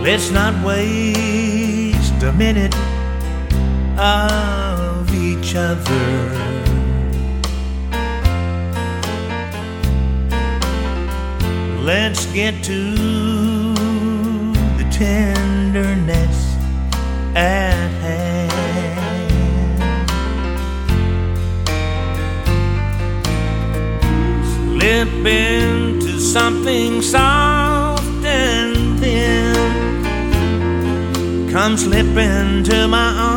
Let's not waste a minute of each other. Let's get to the tenderness at hand. Slip into something soft and thin. Come slip into my arms.